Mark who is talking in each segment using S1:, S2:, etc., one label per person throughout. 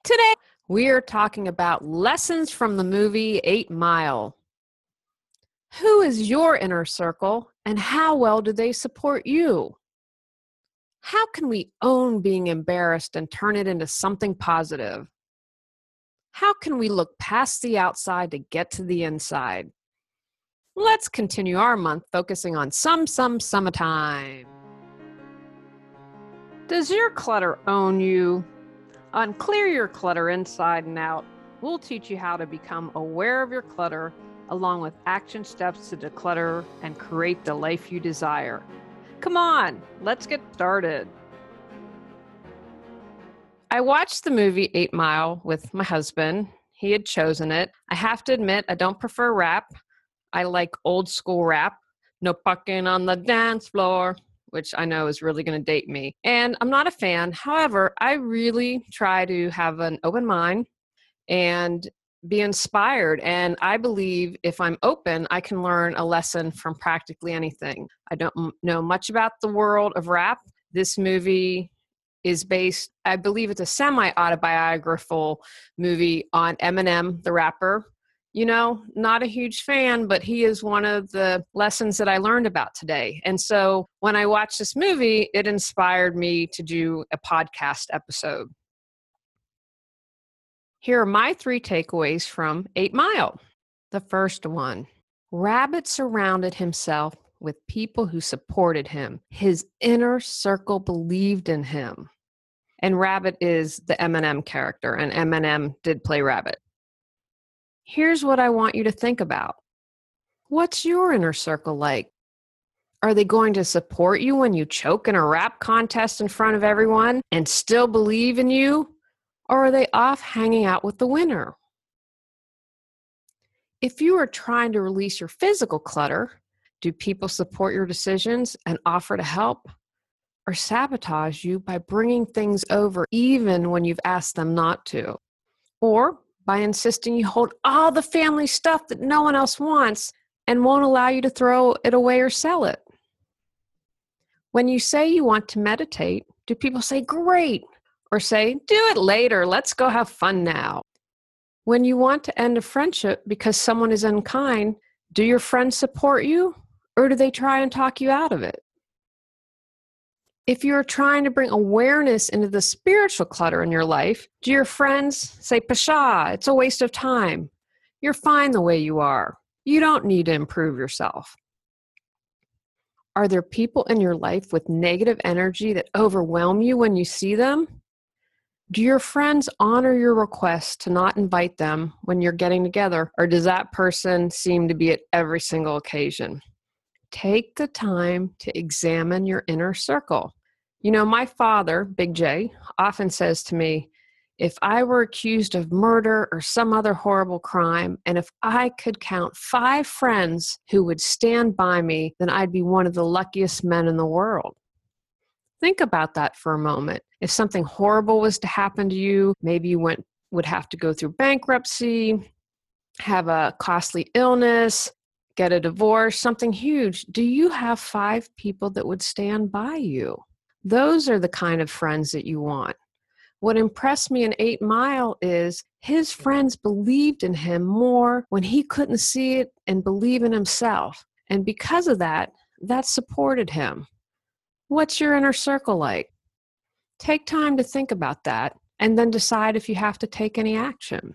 S1: Today, we are talking about lessons from the movie 8 Mile. Who is your inner circle, and how well do they support you? How can we own being embarrassed and turn it into something positive? How can we look past the outside to get to the inside? Let's continue our month focusing on summertime. Does your clutter own you? On Clear Your Clutter Inside and Out, we'll teach you how to become aware of your clutter, along with action steps to declutter and create the life you desire. Come on, let's get started. I watched the movie 8 Mile with my husband. He had chosen it. I have to admit, I don't prefer rap. I like old school rap. No fucking on the dance floor, which I know is really going to date me. And I'm not a fan. However, I really try to have an open mind and be inspired. And I believe if I'm open, I can learn a lesson from practically anything. I don't know much about the world of rap. This movie is based, I believe it's a semi-autobiographical movie on Eminem, the rapper. You know, not a huge fan, but he is one of the lessons that I learned about today. And so when I watched this movie, it inspired me to do a podcast episode. Here are my 3 takeaways from 8 Mile. The first one, Rabbit surrounded himself with people who supported him. His inner circle believed in him. And Rabbit is the Eminem character, and Eminem did play Rabbit. Here's what I want you to think about. What's your inner circle like? Are they going to support you when you choke in a rap contest in front of everyone and still believe in you? Or are they off hanging out with the winner? If you are trying to release your physical clutter, do people support your decisions and offer to help? Or sabotage you by bringing things over even when you've asked them not to? Or by insisting you hold all the family stuff that no one else wants and won't allow you to throw it away or sell it? When you say you want to meditate, do people say, great, or say, do it later, let's go have fun now? When you want to end a friendship because someone is unkind, do your friends support you, or do they try and talk you out of it? If you're trying to bring awareness into the spiritual clutter in your life, do your friends say, Pshaw, it's a waste of time. You're fine the way you are. You don't need to improve yourself. Are there people in your life with negative energy that overwhelm you when you see them? Do your friends honor your request to not invite them when you're getting together, or does that person seem to be at every single occasion? Take the time to examine your inner circle. You know, my father, Big J, often says to me, if I were accused of murder or some other horrible crime, and if I could count 5 friends who would stand by me, then I'd be one of the luckiest men in the world. Think about that for a moment. If something horrible was to happen to you, maybe you would have to go through bankruptcy, have a costly illness, get a divorce, something huge. Do you have 5 people that would stand by you? Those are the kind of friends that you want. What impressed me in 8 Mile is his friends believed in him more when he couldn't see it and believe in himself. And because of that, that supported him. What's your inner circle like? Take time to think about that and then decide if you have to take any action.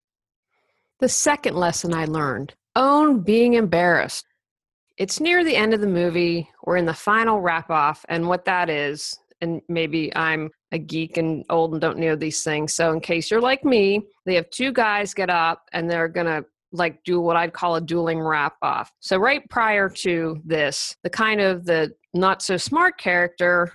S1: The second lesson I learned, own being embarrassed. It's near the end of the movie. We're in the final wrap-off, and what that is, and maybe I'm a geek and old and don't know these things, so in case you're like me, they have 2 guys get up and they're going to do what I'd call a dueling wrap-off. So right prior to this, the not so smart character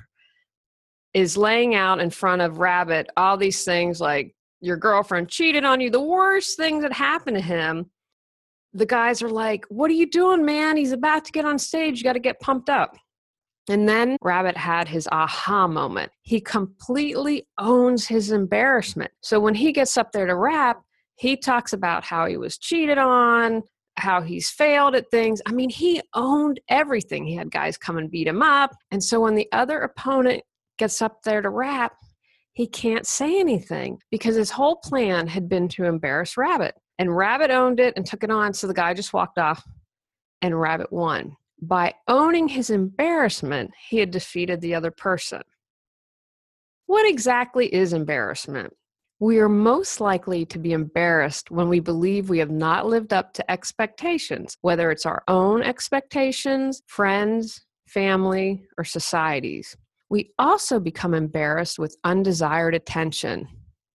S1: is laying out in front of Rabbit all these things like your girlfriend cheated on you, the worst things that happened to him. The guys are like, what are you doing, man? He's about to get on stage. You got to get pumped up. And then Rabbit had his aha moment. He completely owns his embarrassment. So when he gets up there to rap, he talks about how he was cheated on, how he's failed at things. I mean, he owned everything. He had guys come and beat him up. And so when the other opponent gets up there to rap, He can't say anything because his whole plan had been to embarrass Rabbit. And Rabbit owned it and took it on, so the guy just walked off and Rabbit won. By owning his embarrassment, he had defeated the other person. What exactly is embarrassment? We are most likely to be embarrassed when we believe we have not lived up to expectations, whether it's our own expectations, friends, family, or society's. We also become embarrassed with undesired attention.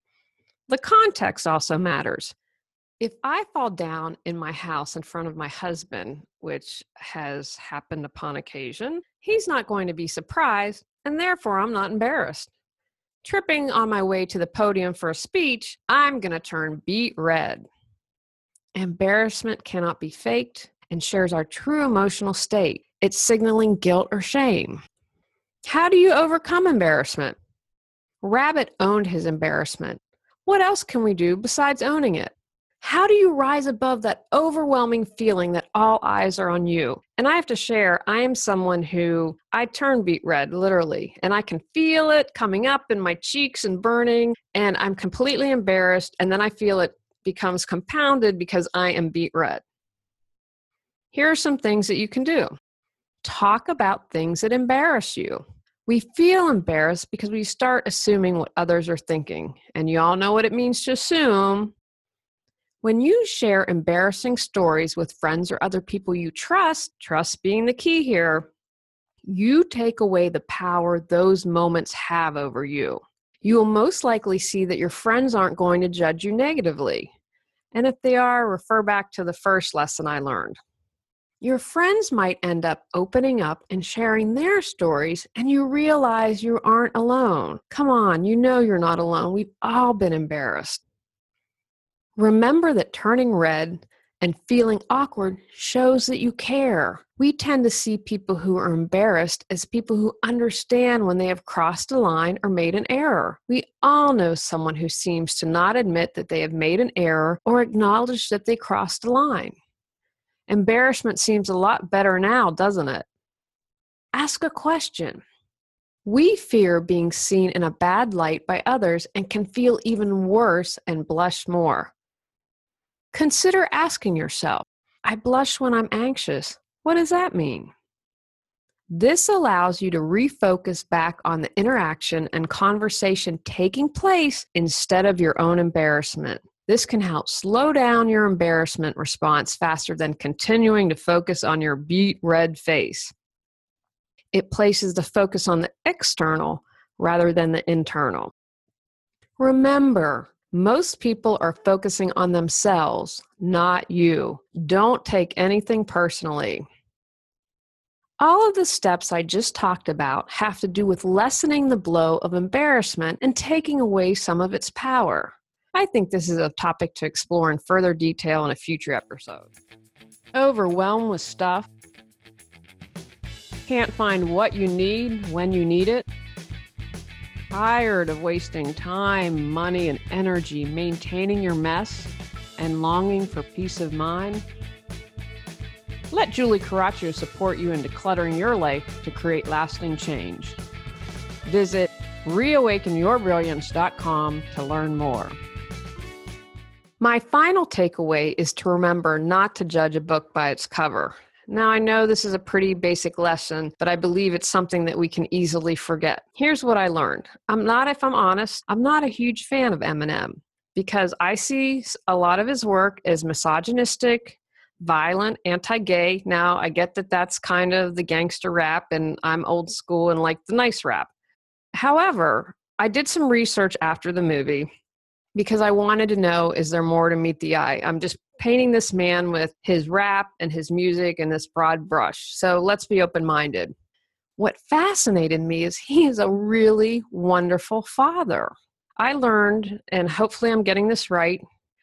S1: The context also matters. If I fall down in my house in front of my husband, which has happened upon occasion, he's not going to be surprised, and therefore I'm not embarrassed. Tripping on my way to the podium for a speech, I'm going to turn beet red. Embarrassment cannot be faked and shares our true emotional state. It's signaling guilt or shame. How do you overcome embarrassment? Rabbit owned his embarrassment. What else can we do besides owning it? How do you rise above that overwhelming feeling that all eyes are on you? And I have to share, I am someone who, I turn beet red, literally, and I can feel it coming up in my cheeks and burning, and I'm completely embarrassed, and then I feel it becomes compounded because I am beet red. Here are some things that you can do. Talk about things that embarrass you. We feel embarrassed because we start assuming what others are thinking, and you all know what it means to assume. When you share embarrassing stories with friends or other people you trust being the key here, you take away the power those moments have over you. You will most likely see that your friends aren't going to judge you negatively. And if they are, refer back to the first lesson I learned. Your friends might end up opening up and sharing their stories, and you realize you aren't alone. Come on, you know you're not alone. We've all been embarrassed. Remember that turning red and feeling awkward shows that you care. We tend to see people who are embarrassed as people who understand when they have crossed a line or made an error. We all know someone who seems to not admit that they have made an error or acknowledge that they crossed a line. Embarrassment seems a lot better now, doesn't it? Ask a question. We fear being seen in a bad light by others and can feel even worse and blush more. Consider asking yourself, I blush when I'm anxious. What does that mean? This allows you to refocus back on the interaction and conversation taking place instead of your own embarrassment. This can help slow down your embarrassment response faster than continuing to focus on your beet red face. It places the focus on the external rather than the internal. Remember, most people are focusing on themselves, not you. Don't take anything personally. All of the steps I just talked about have to do with lessening the blow of embarrassment and taking away some of its power. I think this is a topic to explore in further detail in a future episode. Overwhelmed with stuff? Can't find what you need when you need it? Tired of wasting time, money, and energy maintaining your mess and longing for peace of mind? Let Julie Caraccio support you in decluttering your life to create lasting change. Visit reawakenyourbrilliance.com to learn more. My final takeaway is to remember not to judge a book by its cover. Now, I know this is a pretty basic lesson, but I believe it's something that we can easily forget. Here's what I learned. If I'm honest, I'm not a huge fan of Eminem because I see a lot of his work as misogynistic, violent, anti-gay. Now, I get that that's kind of the gangster rap, and I'm old school and like the nice rap. However, I did some research after the movie because I wanted to know, is there more to meet the eye? I'm just painting this man with his rap and his music and this broad brush. So let's be open-minded. What fascinated me is he is a really wonderful father. I learned, and hopefully I'm getting this right,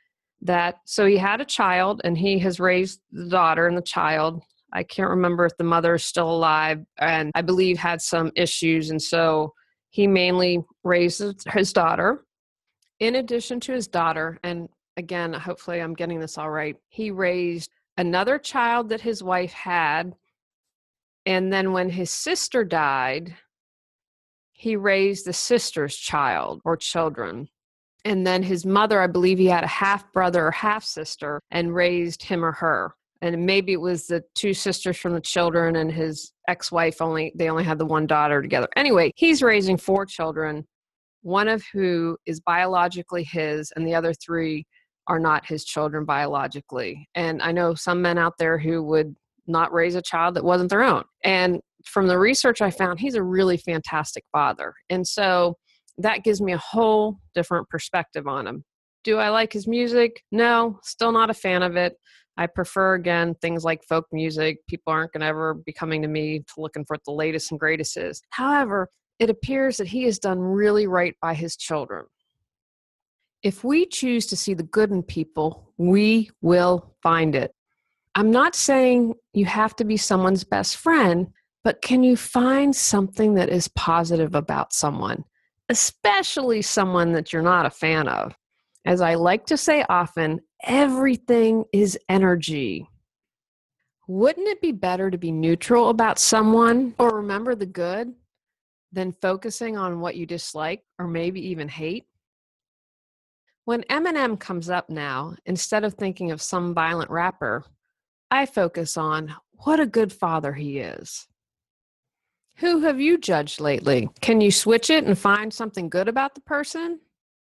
S1: so he had a child and he has raised the daughter and the child. I can't remember if the mother is still alive, and I believe had some issues. And so he mainly raised his daughter. In addition to his daughter, and again, hopefully I'm getting this all right, he raised another child that his wife had. And then when his sister died, he raised the sister's child or children. And then his mother, I believe he had a half brother or half sister and raised him or her. And maybe it was the two sisters from the children and his ex-wife they only had the one daughter together. Anyway, he's raising 4 children, one of who is biologically his and the other 3 are not his children biologically. And I know some men out there who would not raise a child that wasn't their own. And from the research I found, he's a really fantastic father. And so that gives me a whole different perspective on him. Do I like his music? No, still not a fan of it. I prefer, again, things like folk music. People aren't going to ever be coming to me to looking for what the latest and greatest is. However, it appears that he has done really right by his children. If we choose to see the good in people, we will find it. I'm not saying you have to be someone's best friend, but can you find something that is positive about someone, especially someone that you're not a fan of? As I like to say often, everything is energy. Wouldn't it be better to be neutral about someone or remember the good than focusing on what you dislike or maybe even hate? When Eminem comes up now, instead of thinking of some violent rapper, I focus on what a good father he is. Who have you judged lately? Can you switch it and find something good about the person?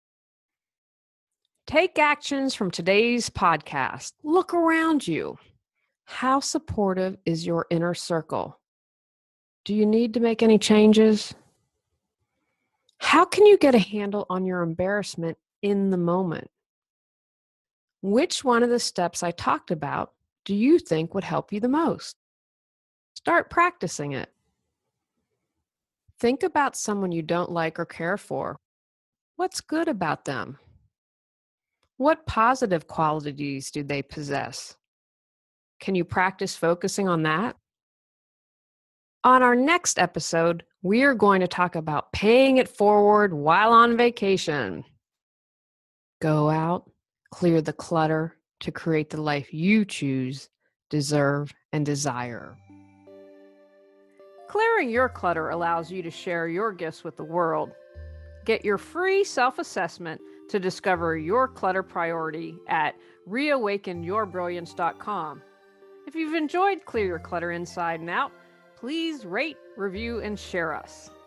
S1: Take actions from today's podcast. Look around you. How supportive is your inner circle? Do you need to make any changes? How can you get a handle on your embarrassment in the moment? Which one of the steps I talked about do you think would help you the most? Start practicing it. Think about someone you don't like or care for. What's good about them? What positive qualities do they possess? Can you practice focusing on that? On our next episode, we are going to talk about paying it forward while on vacation. Go out, clear the clutter to create the life you choose, deserve, and desire. Clearing your clutter allows you to share your gifts with the world. Get your free self-assessment to discover your clutter priority at reawakenyourbrilliance.com. If you've enjoyed Clear Your Clutter Inside and Out, please rate, review, and share us.